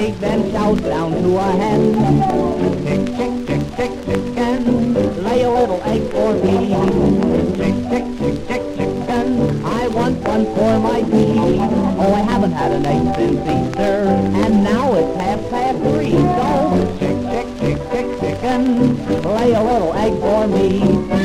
egg, then shouts down to a hen. Chick, chick, chick, chick, chicken, lay a little egg for me. Chick, chick, chick, chick, chicken, I want one for my tea. Oh, I haven't had an egg since Easter, and now it's 3:30. So, chick, chick, chick, chick, chicken, lay a little egg for me.